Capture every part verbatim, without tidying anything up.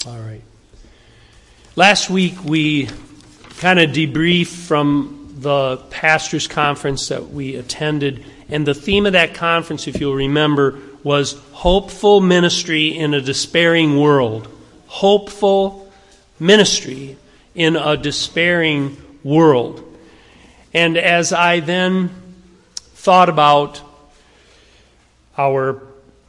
All right. Last week we kind of debriefed from the pastors' conference that we attended, and the theme of that conference, if you'll remember, was hopeful ministry in a despairing world. Hopeful ministry in a despairing world. And as I then thought about our,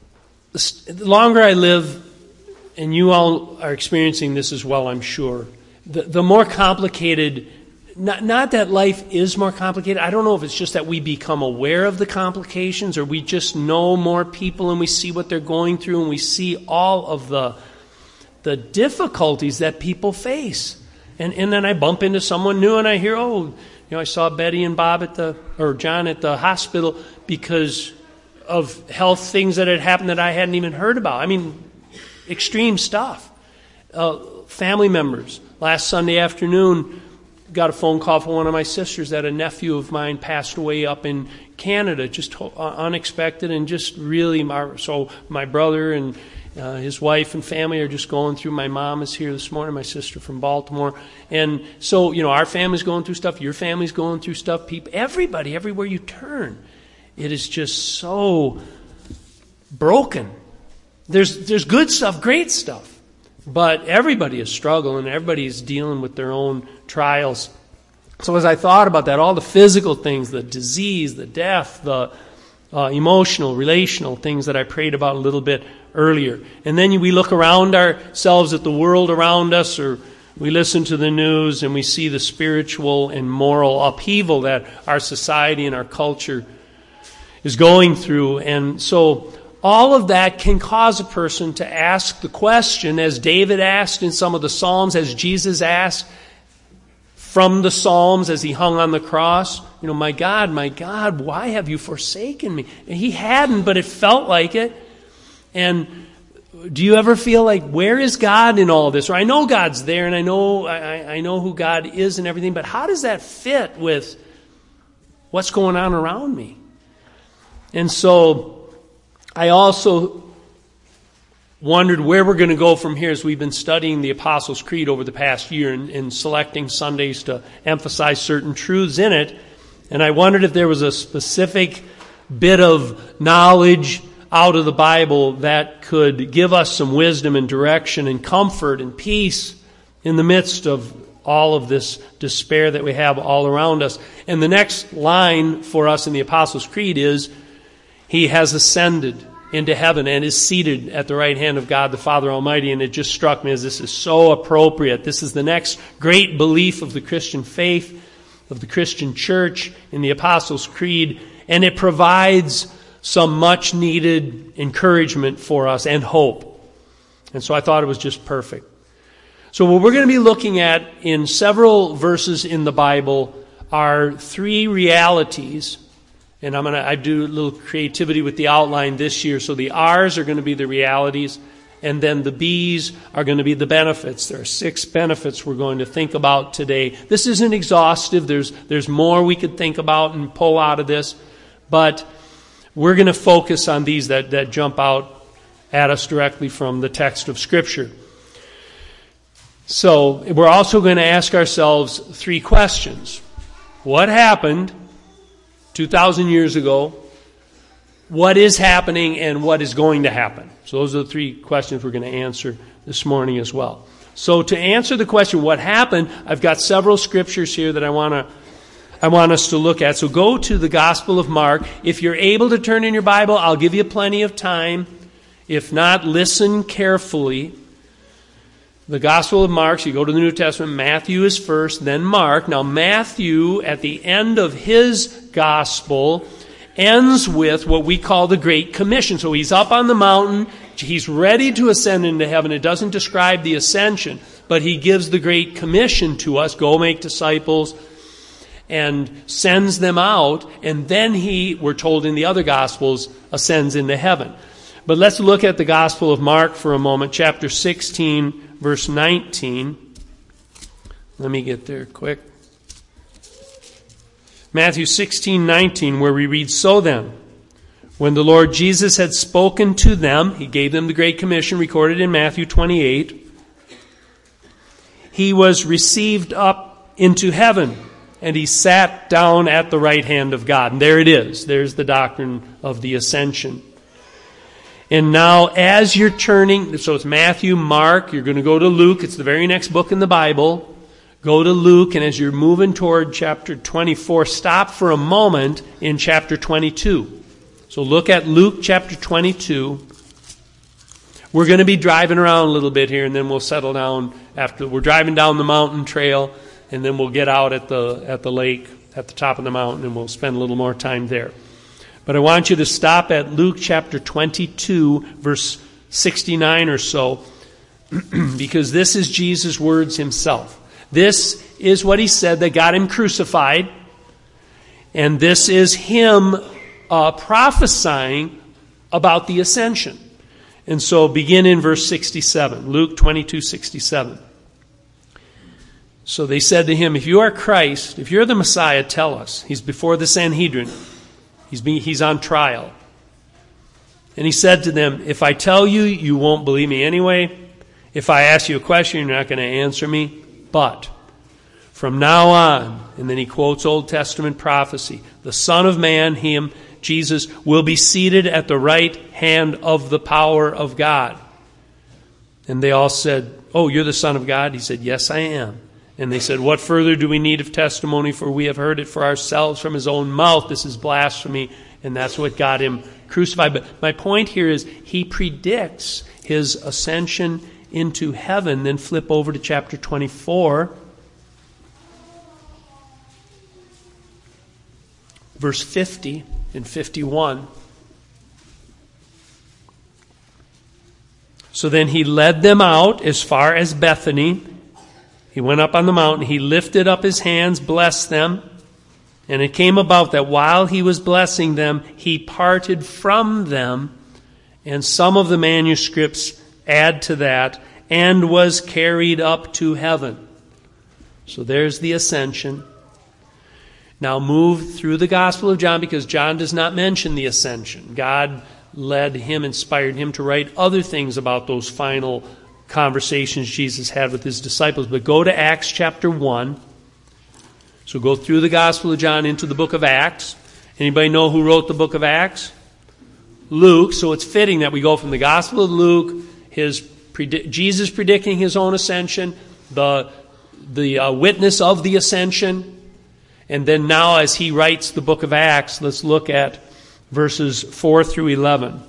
the longer I live, and you all are experiencing this as well, I'm sure, the, the more complicated, not, not that life is more complicated, I don't know if it's just that we become aware of the complications, or we just know more people and we see what they're going through, and we see all of the the difficulties that people face. And and then I bump into someone new and I hear, oh, you know, I saw Betty and Bob at the, or John at the hospital because of health things that had happened that I hadn't even heard about. I mean, extreme stuff. Uh, family members. Last Sunday afternoon, got a phone call from one of my sisters that a nephew of mine passed away up in Canada, just unexpected and just really, mar- so my brother and Uh, his wife and family are just going through. My mom is here this morning, my sister from Baltimore. And so, you know, our family's going through stuff. Your family's going through stuff. People, everybody, everywhere you turn, it is just so broken. There's there's good stuff, great stuff. But everybody is struggling. Everybody is dealing with their own trials. So as I thought about that, all the physical things, the disease, the death, the uh, emotional, relational things that I prayed about a little bit earlier. And then we look around ourselves at the world around us, or we listen to the news and we see the spiritual and moral upheaval that our society and our culture is going through. And so all of that can cause a person to ask the question, as David asked in some of the Psalms, as Jesus asked from the Psalms as he hung on the cross, you know, my God, my God, why have you forsaken me? And he hadn't, but it felt like it. And do you ever feel like, where is God in all this? Or I know God's there, and I know I, I know who God is and everything, but how does that fit with what's going on around me? And so I also wondered where we're going to go from here as we've been studying the Apostles' Creed over the past year and, and selecting Sundays to emphasize certain truths in it. And I wondered if there was a specific bit of knowledge out of the Bible that could give us some wisdom and direction and comfort and peace in the midst of all of this despair that we have all around us. And the next line for us in the Apostles' Creed is, He has ascended into heaven and is seated at the right hand of God the Father Almighty. And it just struck me as this is so appropriate. This is the next great belief of the Christian faith, of the Christian church in the Apostles' Creed. And it provides some much needed encouragement for us and hope. And so I thought it was just perfect. So what we're going to be looking at in several verses in the Bible are three realities. And I'm going to I do a little creativity with the outline this year. So the R's are going to be the realities, and then the B's are going to be the benefits. There are six benefits we're going to think about today. This isn't exhaustive. There's there's more we could think about and pull out of this, but we're going to focus on these that, that jump out at us directly from the text of Scripture. So we're also going to ask ourselves three questions. What happened two thousand years ago? What is happening, and what is going to happen? So those are the three questions we're going to answer this morning as well. So to answer the question, what happened, I've got several scriptures here that I want to I want us to look at. So go to the Gospel of Mark. If you're able to turn in your Bible, I'll give you plenty of time. If not, listen carefully. The Gospel of Mark, so you go to the New Testament, Matthew is first, then Mark. Now Matthew, at the end of his Gospel, ends with what we call the Great Commission. So he's up on the mountain, he's ready to ascend into heaven. It doesn't describe the ascension, but he gives the Great Commission to us, go make disciples, and sends them out, and then he, we're told in the other Gospels, ascends into heaven. But let's look at the Gospel of Mark for a moment, chapter sixteen, verse nineteen. Let me get there quick. Matthew sixteen nineteen, where we read, So then, when the Lord Jesus had spoken to them, he gave them the Great Commission recorded in Matthew twenty-eight. he was received up into heaven, and he sat down at the right hand of God. And there it is. There's the doctrine of the ascension. And now as you're turning, so it's Matthew, Mark, you're going to go to Luke. It's the very next book in the Bible. Go to Luke, and as you're moving toward chapter twenty-four, stop for a moment in chapter twenty-two. So look at Luke chapter twenty-two. We're going to be driving around a little bit here, and then we'll settle down after. We're driving down the mountain trail, and then we'll get out at the at the lake at the top of the mountain, and we'll spend a little more time there. But I want you to stop at Luke chapter twenty-two, verse sixty-nine or so, because this is Jesus' words himself. This is what he said that got him crucified, and this is him uh, prophesying about the ascension. And so begin in verse sixty-seven, Luke twenty-two, sixty-seven. So they said to him, if you are Christ, if you're the Messiah, tell us. He's before the Sanhedrin. He's, being, he's on trial. And he said to them, if I tell you, you won't believe me anyway. If I ask you a question, you're not going to answer me. But from now on, and then he quotes Old Testament prophecy, the Son of Man, him, Jesus, will be seated at the right hand of the power of God. And they all said, oh, you're the Son of God? He said, yes, I am. And they said, what further do we need of testimony? For we have heard it for ourselves from his own mouth. This is blasphemy. And that's what got him crucified. But my point here is he predicts his ascension into heaven. Then flip over to chapter twenty-four. Verse fifty and fifty-one. So then he led them out as far as Bethany. He went up on the mountain. He lifted up his hands, blessed them. And it came about that while he was blessing them, he parted from them. And some of the manuscripts add to that, and was carried up to heaven. So there's the ascension. Now move through the Gospel of John, because John does not mention the ascension. God led him, inspired him to write other things about those final conversations Jesus had with his disciples. But go to Acts chapter one. So go through the Gospel of John into the book of Acts. Anybody know who wrote the book of Acts? Luke. So it's fitting that we go from the Gospel of Luke, his Jesus predicting his own ascension, the, the uh, witness of the ascension, and then now as he writes the book of Acts, let's look at verses four through eleven.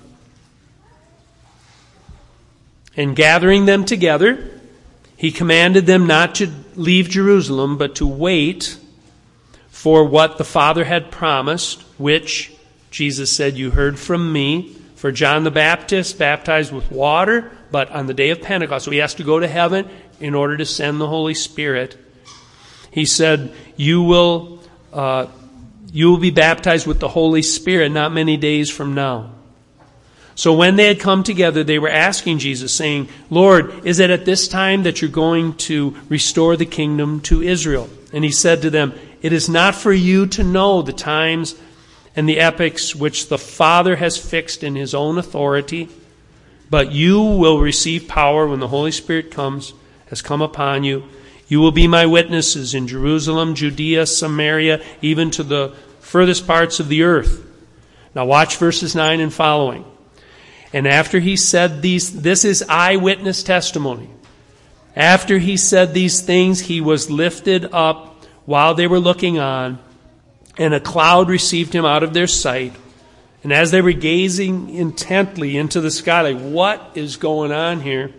And gathering them together, he commanded them not to leave Jerusalem, but to wait for what the Father had promised, which Jesus said, you heard from me. For John the Baptist baptized with water, but on the day of Pentecost, so he has to go to heaven in order to send the Holy Spirit. He said, you will uh, you will be baptized with the Holy Spirit not many days from now. So when they had come together, they were asking Jesus, saying, Lord, is it at this time that you're going to restore the kingdom to Israel? And he said to them, it is not for you to know the times and the epochs which the Father has fixed in his own authority, but you will receive power when the Holy Spirit comes, has come upon you. You will be my witnesses in Jerusalem, Judea, Samaria, even to the furthest parts of the earth. Now watch verses nine and following. And after he said these, this is eyewitness testimony. After he said these things, he was lifted up while they were looking on, and a cloud received him out of their sight. And as they were gazing intently into the sky, like, what is going on here?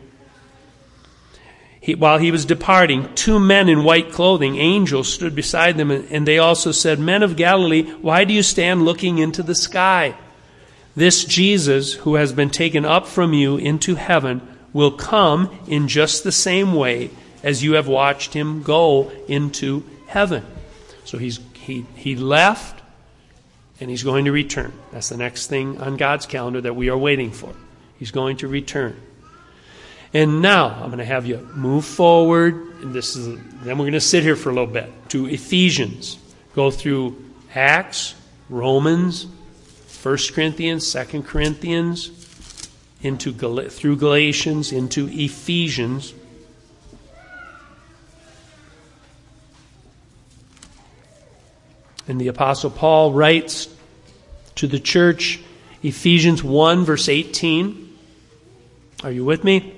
He, while he was departing, two men in white clothing, angels, stood beside them, and they also said, Men of Galilee, why do you stand looking into the sky? This Jesus, who has been taken up from you into heaven, will come in just the same way as you have watched him go into heaven. So he's he he left, and he's going to return. That's the next thing on God's calendar that we are waiting for. He's going to return. And now I'm going to have you move forward, and this is then we're going to sit here for a little bit to Ephesians. Go through Acts, Romans, First Corinthians, Second Corinthians, into Gal- through Galatians, into Ephesians. And the Apostle Paul writes to the church, Ephesians one, verse eighteen. Are you with me?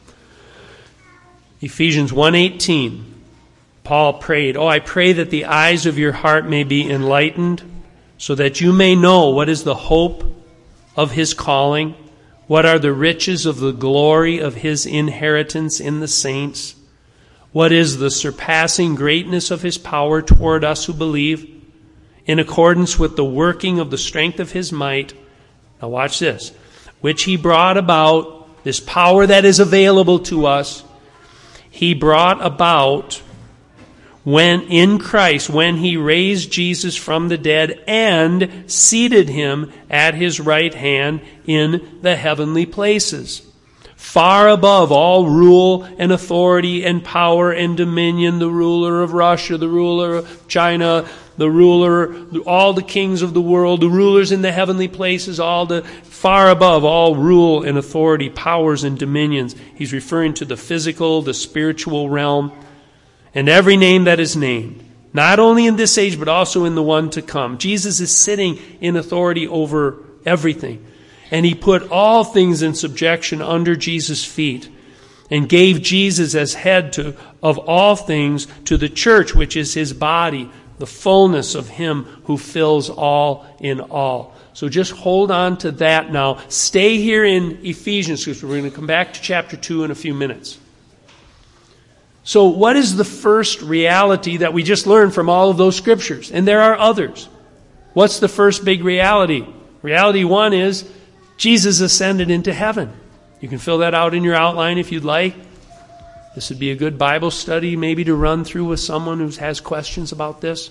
Ephesians one eighteen. Paul prayed, "Oh, I pray that the eyes of your heart may be enlightened, so that you may know what is the hope of his calling, what are the riches of the glory of his inheritance in the saints, what is the surpassing greatness of his power toward us who believe, in accordance with the working of the strength of his might." Now watch this. "Which he brought about," this power that is available to us, he brought about when in Christ, when he raised Jesus from the dead and seated him at his right hand in the heavenly places, far above all rule and authority and power and dominion, the ruler of Russia, the ruler of China, the ruler, all the kings of the world, the rulers in the heavenly places, all the far above all rule and authority, powers and dominions. He's referring to the physical, the spiritual realm, and every name that is named, not only in this age, but also in the one to come. Jesus is sitting in authority over everything. And he put all things in subjection under Jesus' feet and gave Jesus as head to, of all things to the church, which is his body, the fullness of him who fills all in all. So just hold on to that now. Stay here in Ephesians, because we're going to come back to chapter two in a few minutes. So what is the first reality that we just learned from all of those scriptures? And there are others. What's the first big reality? Reality one is Jesus ascended into heaven. You can fill that out in your outline if you'd like. This would be a good Bible study maybe to run through with someone who has questions about this.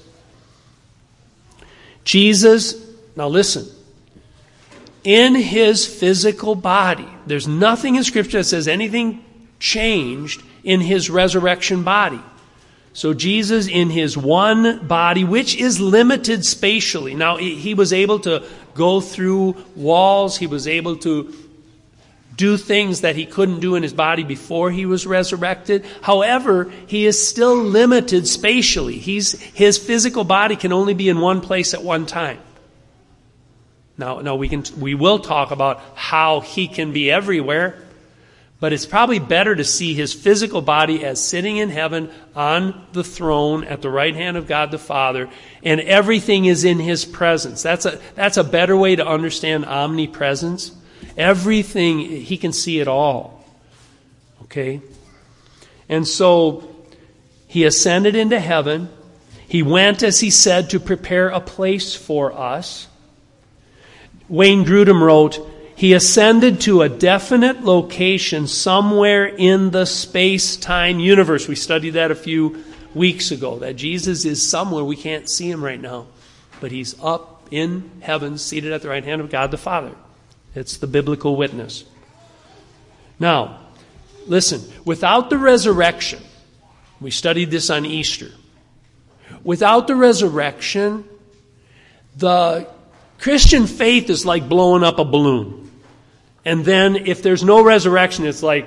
Jesus, now listen, in his physical body, there's nothing in Scripture that says anything changed in his resurrection body. So Jesus in his one body, which is limited spatially. Now, he was able to go through walls. He was able to do things that he couldn't do in his body before he was resurrected. However, he is still limited spatially. He's, his physical body can only be in one place at one time. Now, now we can we will talk about how he can be everywhere. But it's probably better to see his physical body as sitting in heaven on the throne at the right hand of God the Father, and everything is in his presence. That's a, that's a better way to understand omnipresence. Everything, he can see it all. Okay? And so, he ascended into heaven. He went, as he said, to prepare a place for us. Wayne Grudem wrote, "He ascended to a definite location somewhere in the space-time universe." We studied that a few weeks ago, that Jesus is somewhere. We can't see him right now, but he's up in heaven, seated at the right hand of God the Father. It's the biblical witness. Now, listen, without the resurrection, we studied this on Easter. Without the resurrection, the Christian faith is like blowing up a balloon. And then if there's no resurrection, it's like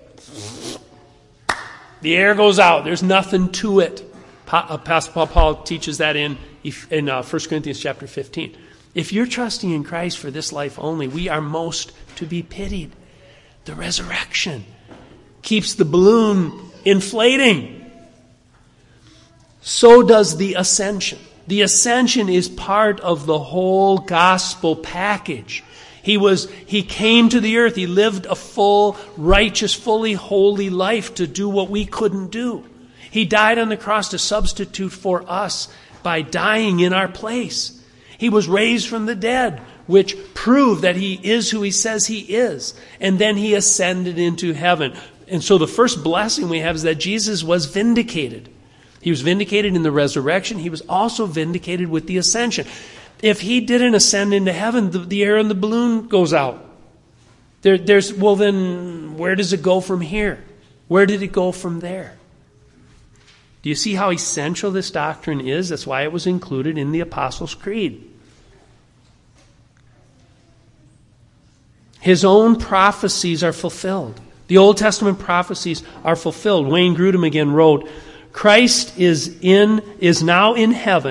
the air goes out. There's nothing to it. Apostle Paul teaches that in, in uh, First Corinthians chapter fifteen. If you're trusting in Christ for this life only, we are most to be pitied. The resurrection keeps the balloon inflating. So does the ascension. The ascension is part of the whole gospel package. He was, he came to the earth. He lived a full, righteous, fully holy life to do what we couldn't do. He died on the cross to substitute for us by dying in our place. He was raised from the dead, which proved that he is who he says he is. And then he ascended into heaven. And so the first blessing we have is that Jesus was vindicated. He was vindicated in the resurrection. He was also vindicated with the ascension. If he didn't ascend into heaven, the, the air in the balloon goes out. There, there's, well then, where does it go from here? Where did it go from there? Do you see how essential this doctrine is? That's why it was included in the Apostles' Creed. His own prophecies are fulfilled. The Old Testament prophecies are fulfilled. Wayne Grudem again wrote, "Christ is in is now in heaven,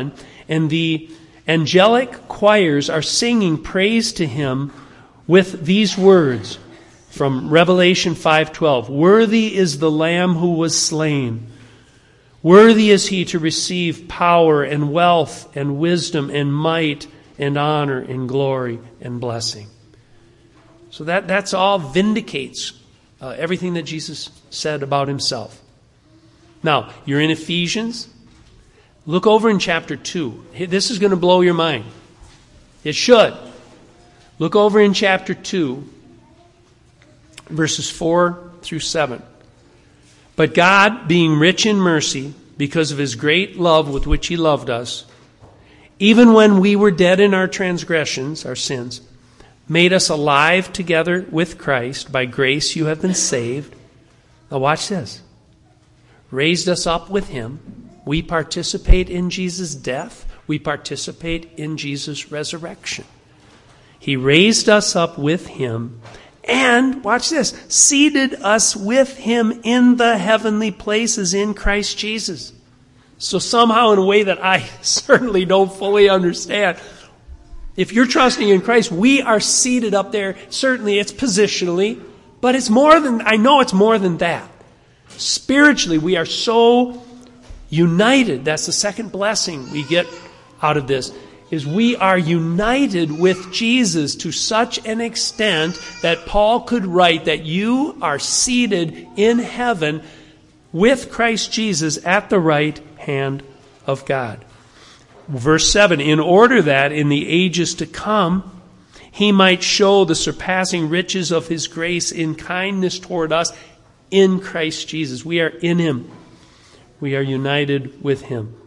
And the angelic choirs are singing praise to him with these words from Revelation five twelve. Worthy is the Lamb who was slain. Worthy is he to receive power and wealth and wisdom and might and honor and glory and blessing. So that, that's all vindicates uh, everything that Jesus said about himself. Now, you're in Ephesians. Look over in chapter two. This is going to blow your mind. It should. Look over in chapter two, verses four through seven. But God, being rich in mercy, because of his great love with which he loved us, even when we were dead in our transgressions, our sins, made us alive together with Christ. By grace you have been saved. Now watch this. Raised us up with him. We participate in Jesus' death. We participate in Jesus' resurrection. He raised us up with him and, watch this, seated us with him in the heavenly places in Christ Jesus. So somehow in a way that I certainly don't fully understand, if you're trusting in Christ, we are seated up there. Certainly it's positionally, but it's more than, I know it's more than that. Spiritually, we are so united. That's the second blessing we get out of this, is we are united with Jesus to such an extent that Paul could write that you are seated in heaven with Christ Jesus at the right hand of God. Verse seven, in order that in the ages to come he might show the surpassing riches of his grace in kindness toward us in Christ Jesus. We are in him. We are united with him.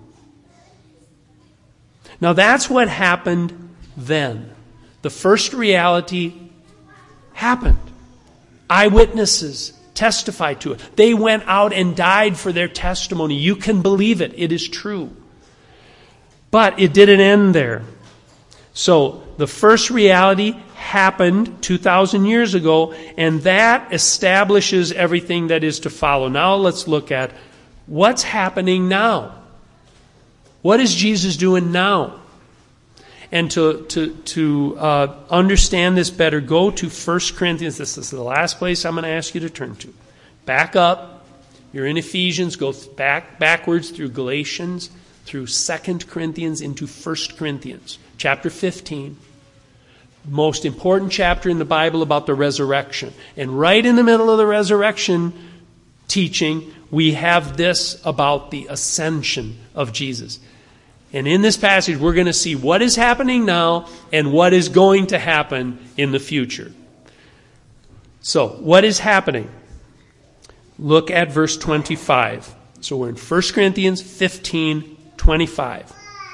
Now that's what happened then. The first reality happened. Eyewitnesses testified to it. They went out and died for their testimony. You can believe it. It is true. But it didn't end there. So the first reality happened two thousand years ago, and that establishes everything that is to follow. Now let's look at what's happening now. What is Jesus doing now? And to to to uh, understand this better, go to First Corinthians. This is the last place I'm going to ask you to turn to. Back up. You're in Ephesians. Go back backwards through Galatians, through Second Corinthians, into First Corinthians, chapter fifteen. Most important chapter in the Bible about the resurrection. And right in the middle of the resurrection teaching, we have this about the ascension of Jesus. And in this passage, we're going to see what is happening now and what is going to happen in the future. So, what is happening? Look at verse twenty-five. So we're in First Corinthians fifteen twenty-five.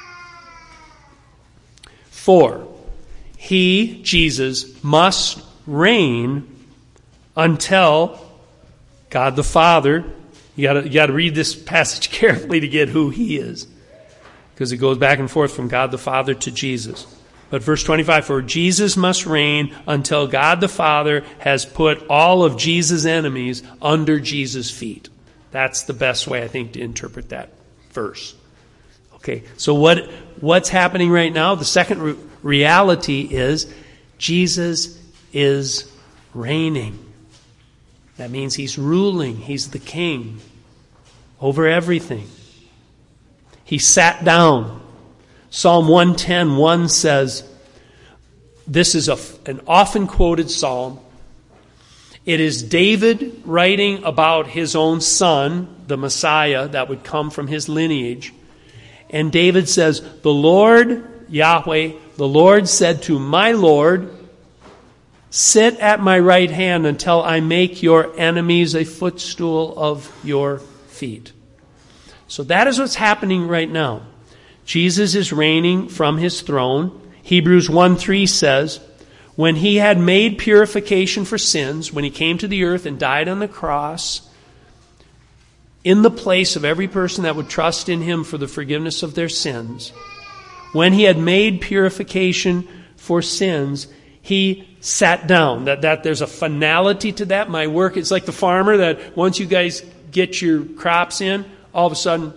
For he, Jesus, must reign until God the Father. You got you got to read this passage carefully to get who he is, because it goes back and forth from God the Father to Jesus. But verse twenty-five, for Jesus must reign until God the Father has put all of Jesus' enemies under Jesus' feet. That's the best way, I think, to interpret that verse. Okay, so what what's happening right now? The second re- reality is Jesus is reigning. That means he's ruling. He's the king over everything. He sat down. Psalm one ten, one says, this is a, an often quoted psalm. It is David writing about his own son, the Messiah, that would come from his lineage. And David says, the Lord, Yahweh, the Lord said to my Lord, sit at my right hand until I make your enemies a footstool of your feet. So that is what's happening right now. Jesus is reigning from his throne. Hebrews one three says, when he had made purification for sins, when he came to the earth and died on the cross, in the place of every person that would trust in him for the forgiveness of their sins, when he had made purification for sins, he sat down. That, that there's a finality to that. My work, it's like the farmer that once you guys get your crops in, all of a sudden,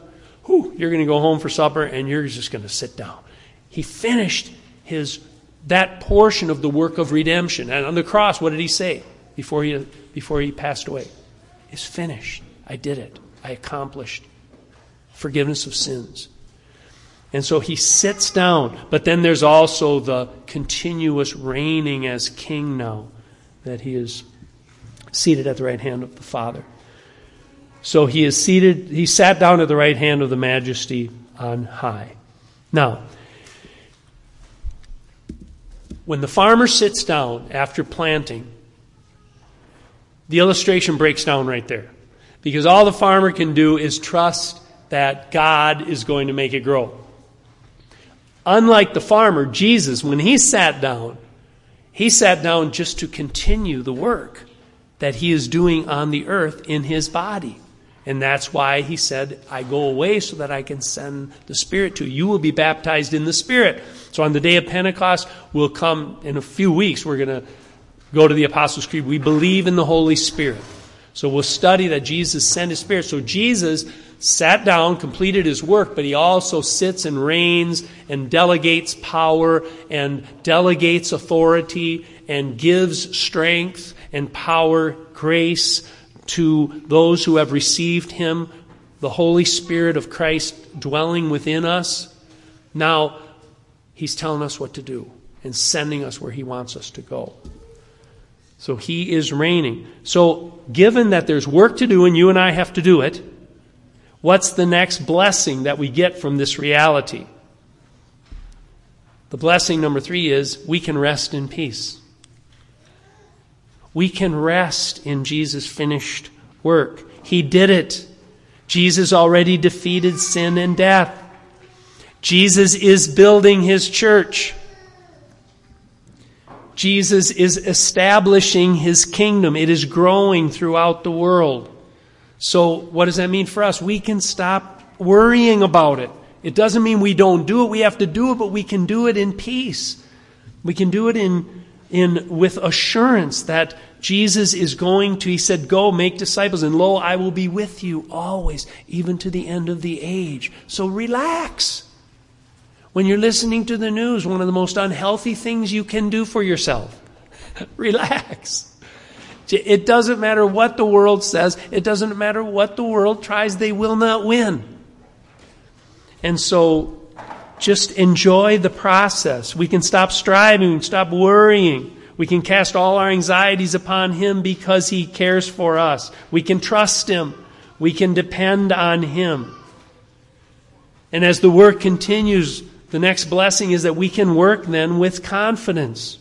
whew, you're going to go home for supper and you're just going to sit down. He finished his that portion of the work of redemption. And on the cross, what did he say before he, before he passed away? It's finished. I did it. I accomplished forgiveness of sins. And so he sits down. But then there's also the continuous reigning as king now, that he is seated at the right hand of the Father. So he is seated, he sat down at the right hand of the Majesty on high. Now, when the farmer sits down after planting, the illustration breaks down right there. Because all the farmer can do is trust that God is going to make it grow. Unlike the farmer, Jesus, when he sat down, he sat down just to continue the work that he is doing on the earth in his body. And that's why he said, I go away so that I can send the Spirit to you. You will be baptized in the Spirit. So on the day of Pentecost, we'll come in a few weeks. We're going to go to the Apostles' Creed. We believe in the Holy Spirit. So we'll study that Jesus sent his Spirit. So Jesus sat down, completed his work, but he also sits and reigns and delegates power and delegates authority and gives strength and power, grace to those who have received him, the Holy Spirit of Christ dwelling within us. Now, he's telling us what to do and sending us where he wants us to go. So he is reigning. So given that there's work to do and you and I have to do it, what's the next blessing that we get from this reality? The blessing number three is we can rest in peace. We can rest in Jesus' finished work. He did it. Jesus already defeated sin and death. Jesus is building his church. Jesus is establishing his kingdom. It is growing throughout the world. So what does that mean for us? We can stop worrying about it. It doesn't mean we don't do it. We have to do it, but we can do it in peace. We can do it in, in with assurance that Jesus is going to, he said, go make disciples, and lo, I will be with you always, even to the end of the age. So relax. When you're listening to the news, one of the most unhealthy things you can do for yourself, relax. It doesn't matter what the world says. It doesn't matter what the world tries. They will not win. And so just enjoy the process. We can stop striving. We can stop worrying. We can cast all our anxieties upon him because he cares for us. We can trust him. We can depend on him. And as the work continues, the next blessing is that we can work then with confidence.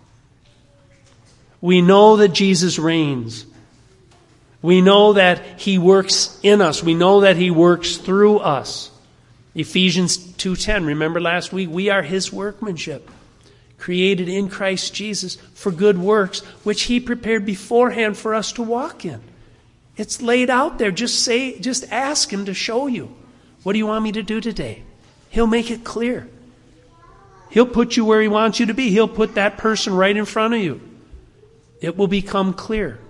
We know that Jesus reigns. We know that he works in us. We know that he works through us. Ephesians two ten, remember last week, we are his workmanship, created in Christ Jesus for good works, which he prepared beforehand for us to walk in. It's laid out there. Just say, just ask him to show you. What do you want me to do today? He'll make it clear. He'll put you where he wants you to be. He'll put that person right in front of you. It will become clear.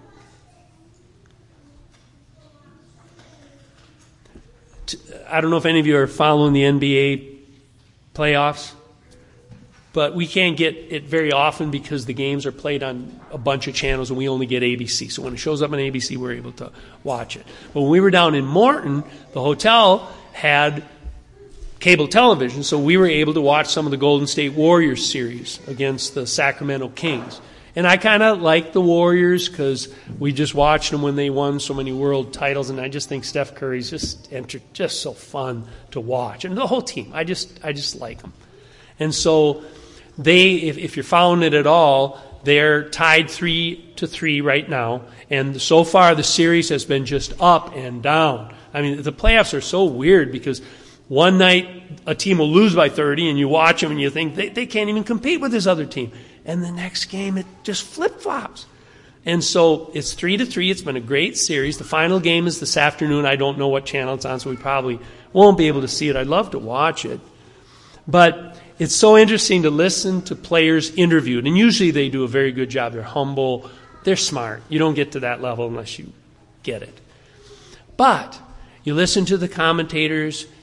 I don't know if any of you are following the N B A playoffs, but we can't get it very often because the games are played on a bunch of channels and we only get A B C. So when it shows up on A B C, we're able to watch it. But when we were down in Morton, the hotel had cable television, so we were able to watch some of the Golden State Warriors series against the Sacramento Kings. And I kind of like the Warriors because we just watched them when they won so many world titles, and I just think Steph Curry's just enter, just so fun to watch, and the whole team. I just I just like them. And so they, if, if you're following it at all, they're tied three to three right now, and so far the series has been just up and down. I mean, the playoffs are so weird because one night a team will lose by thirty, and you watch them and you think they, they can't even compete with this other team. And the next game, it just flip-flops. And so it's three to three. It's been a great series. The final game is this afternoon. I don't know what channel it's on, so we probably won't be able to see it. I'd love to watch it. But it's so interesting to listen to players interviewed. And usually they do a very good job. They're humble. They're smart. You don't get to that level unless you get it. But you listen to the commentators,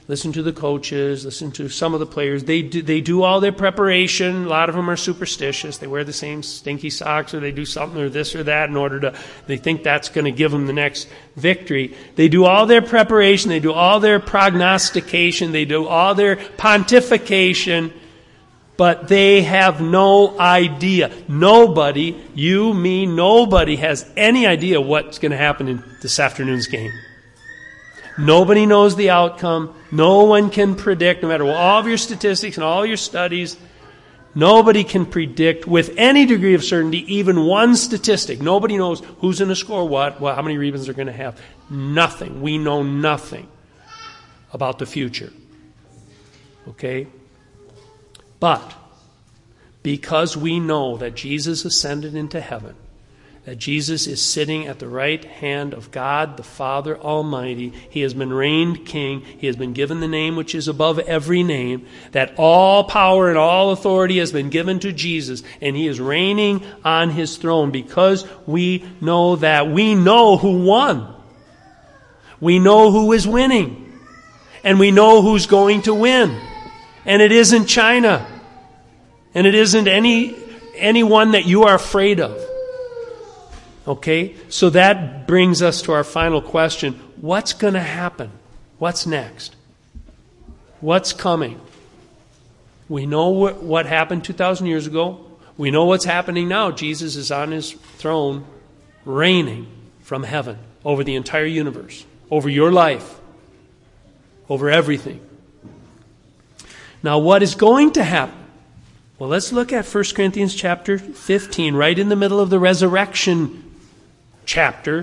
listen to the coaches, listen to some of the players. They do, they do all their preparation. A lot of them are superstitious. They wear the same stinky socks, or they do something or this or that in order to, they think that's going to give them the next victory. They do all their preparation. They do all their prognostication. They do all their pontification. But they have no idea. Nobody, you, me, nobody has any idea what's going to happen in this afternoon's game. Nobody knows the outcome. No one can predict, no matter all of your statistics and all your studies, nobody can predict with any degree of certainty even one statistic. Nobody knows who's going to score what, what, how many rebounds they're going to have. Nothing. We know nothing about the future. Okay? But because we know that Jesus ascended into heaven, that Jesus is sitting at the right hand of God the Father Almighty. He has been reigned king. He has been given the name which is above every name. That all power and all authority has been given to Jesus. And He is reigning on His throne. Because we know that, we know who won. We know who is winning. And we know who's going to win. And it isn't China. And it isn't any anyone that you are afraid of. Okay, so that brings us to our final question. What's going to happen? What's next? What's coming? We know what, what happened two thousand years ago. We know what's happening now. Jesus is on His throne, reigning from heaven over the entire universe, over your life, over everything. Now, what is going to happen? Well, let's look at First Corinthians chapter fifteen, right in the middle of the resurrection chapter.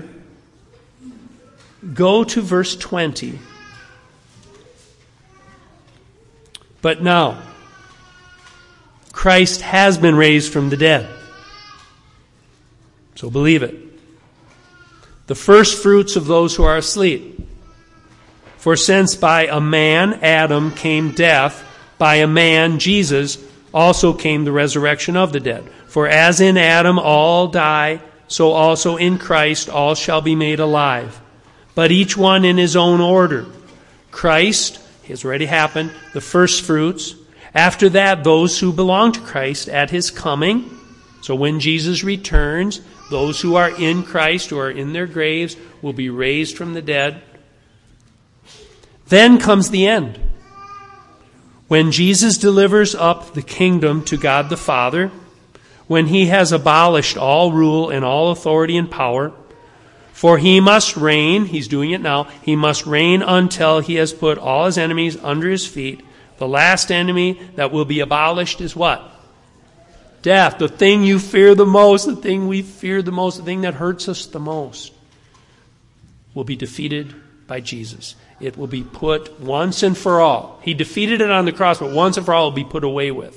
Go to verse twenty. But now, Christ has been raised from the dead. So believe it. The first fruits of those who are asleep. For since by a man, Adam, came death, by a man, Jesus, also came the resurrection of the dead. For as in Adam all die, so also in Christ all shall be made alive. But each one in his own order. Christ has already happened, the first fruits. After that, those who belong to Christ at His coming. So when Jesus returns, those who are in Christ, who are in their graves, will be raised from the dead. Then comes the end. When Jesus delivers up the kingdom to God the Father, when He has abolished all rule and all authority and power, for He must reign, He's doing it now, He must reign until He has put all His enemies under His feet. The last enemy that will be abolished is what? Death. The thing you fear the most, the thing we fear the most, the thing that hurts us the most, will be defeated by Jesus. It will be put once and for all. He defeated it on the cross, but once and for all it will be put away with.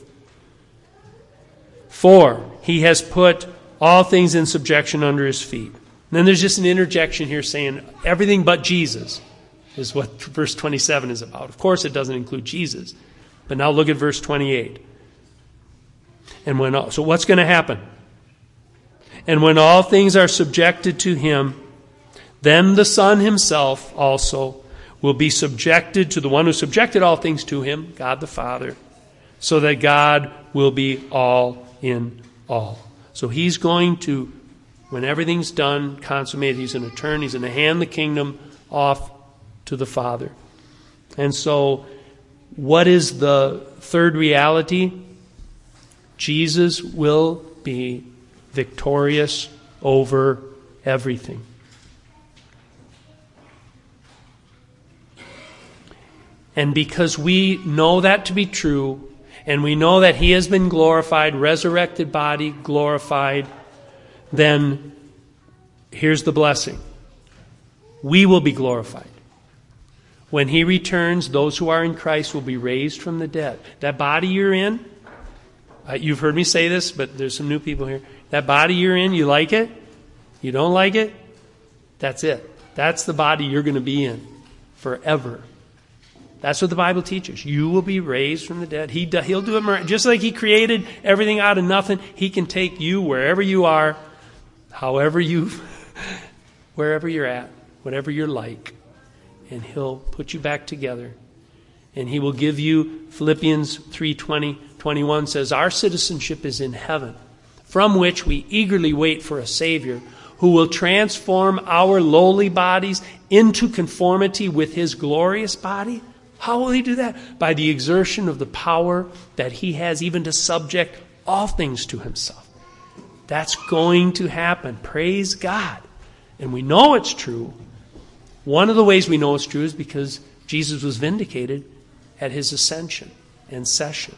For He has put all things in subjection under His feet. And then there's just an interjection here saying everything but Jesus is what verse twenty-seven is about. Of course it doesn't include Jesus. But now look at verse twenty-eight. And when all, so what's going to happen? And when all things are subjected to Him, then the Son Himself also will be subjected to the one who subjected all things to Him, God the Father, so that God will be all in all. So He's going to, when everything's done, consummated, He's going to turn, He's going to hand the kingdom off to the Father. And so, what is the third reality? Jesus will be victorious over everything. And because we know that to be true, and we know that He has been glorified, resurrected body, glorified, then here's the blessing. We will be glorified. When He returns, those who are in Christ will be raised from the dead. That body you're in, uh, you've heard me say this, but there's some new people here. That body you're in, you like it? You don't like it? That's it. That's the body you're going to be in forever. That's what the Bible teaches. You will be raised from the dead. He do, he'll do it just like He created everything out of nothing. He can take you wherever you are, however you, wherever you're at, whatever you're like, and He'll put you back together. And he will give you, Philippians three twenty, twenty-one says, our citizenship is in heaven, from which we eagerly wait for a Savior who will transform our lowly bodies into conformity with his glorious body. How will he do that? By the exertion of the power that he has even to subject all things to himself. That's going to happen. Praise God. And we know it's true. One of the ways we know it's true is because Jesus was vindicated at his ascension and session.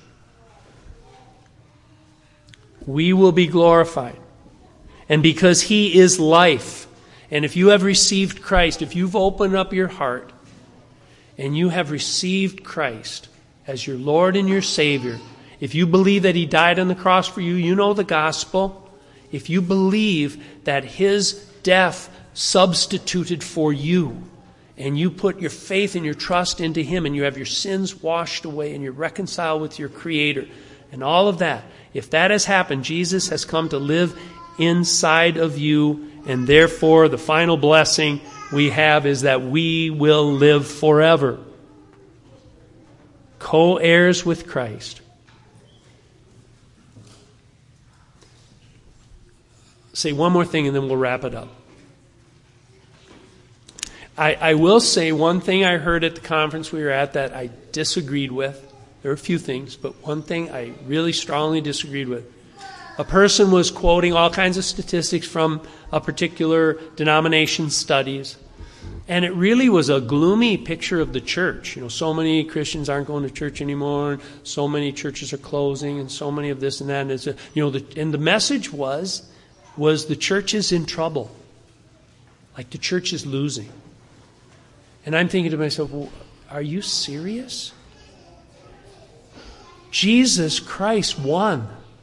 We will be glorified. And because he is life, and if you have received Christ, if you've opened up your heart, and you have received Christ as your Lord and your Savior, if you believe that he died on the cross for you, you know the gospel. If you believe that his death substituted for you, and you put your faith and your trust into him, and you have your sins washed away, and you're reconciled with your Creator, and all of that, if that has happened, Jesus has come to live inside of you, and therefore the final blessing we have is that we will live forever, co-heirs with Christ. Say one more thing and then we'll wrap it up. I, I will say one thing I heard at the conference we were at that I disagreed with. There are a few things, but one thing I really strongly disagreed with. A person was quoting all kinds of statistics from a particular denomination's studies, and it really was a gloomy picture of the church. You know, so many Christians aren't going to church anymore, and so many churches are closing, and so many of this and that. And it's a, you know, the, and the message was was the church is in trouble, like the church is losing. And I'm thinking to myself, well, are you serious? Jesus Christ won.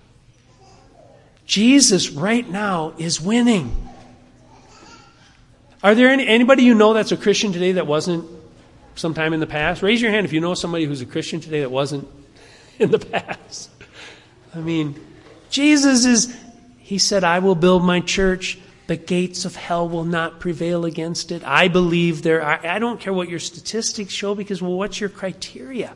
Jesus right now is winning. Are there any, anybody you know that's a Christian today that wasn't sometime in the past? Raise your hand if you know somebody who's a Christian today that wasn't in the past. I mean, Jesus is, he said, I will build my church. The gates of hell will not prevail against it. I believe there are, I don't care what your statistics show because, well, what's your criteria?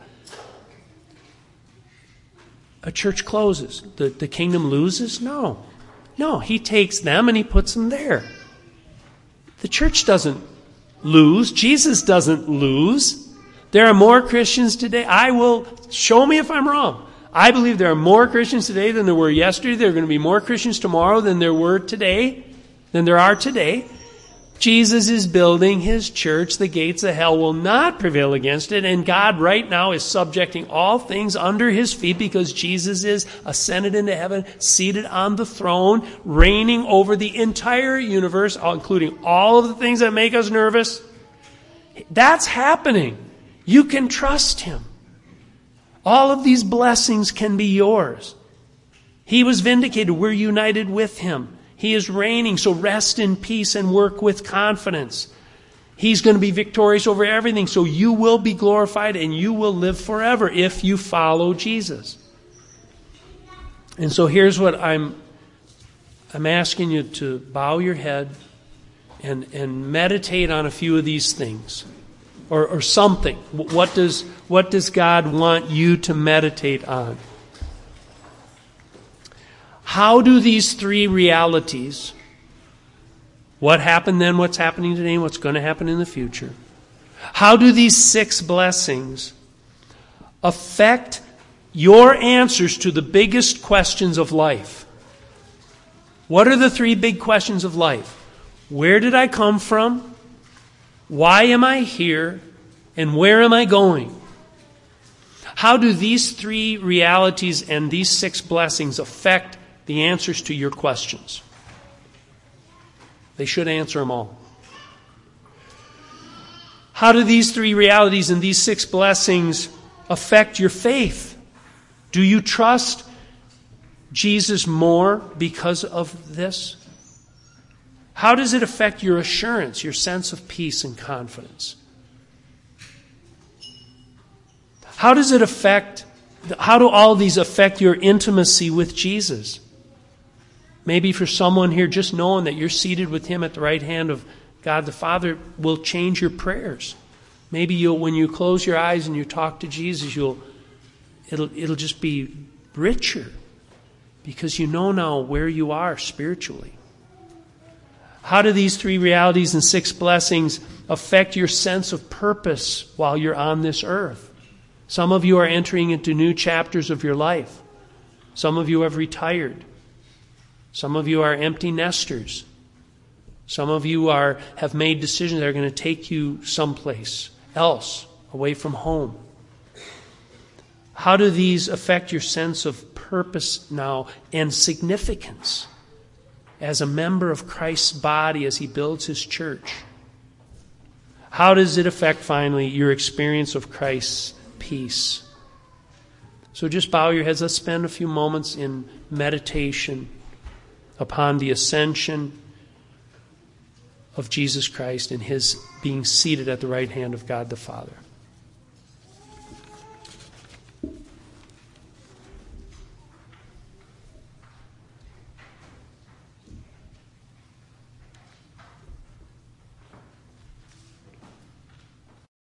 A church closes. The, the kingdom loses? No. No, he takes them and he puts them there. The church doesn't lose. Jesus doesn't lose. There are more Christians today. I will, show me if I'm wrong. I believe there are more Christians today than there were yesterday. There are going to be more Christians tomorrow than there were today, than there are today. Jesus is building his church. The gates of hell will not prevail against it. And God right now is subjecting all things under his feet because Jesus is ascended into heaven, seated on the throne, reigning over the entire universe, including all of the things that make us nervous. That's happening. You can trust him. All of these blessings can be yours. He was vindicated. We're united with him. He is reigning, so rest in peace and work with confidence. He's going to be victorious over everything, so you will be glorified and you will live forever if you follow Jesus. And so here's what I'm I'm asking you to bow your head and, and meditate on a few of these things. Or, or something. What does, what does God want you to meditate on? How do these three realities, what happened then, what's happening today, and what's going to happen in the future, how do these six blessings affect your answers to the biggest questions of life? What are the three big questions of life? Where did I come from? Why am I here? And where am I going? How do these three realities and these six blessings affect the answers to your questions? They should answer them all. How do these three realities and these six blessings affect your faith? Do you trust Jesus more because of this? How does it affect your assurance, your sense of peace and confidence? How does it affect, how do all these affect your intimacy with Jesus? Maybe for someone here, just knowing that you're seated with him at the right hand of God the Father will change your prayers. Maybe you'll, when you close your eyes and you talk to Jesus, you'll it'll it'll just be richer because you know now where you are spiritually. How do these three realities and six blessings affect your sense of purpose while you're on this earth? Some of you are entering into new chapters of your life. Some of you have retired. Some of you are empty nesters. Some of you are have made decisions that are going to take you someplace else, away from home. How do these affect your sense of purpose now and significance as a member of Christ's body as he builds his church? How does it affect, finally, your experience of Christ's peace? So just bow your heads. Let's spend a few moments in meditation upon the ascension of Jesus Christ and his being seated at the right hand of God the Father.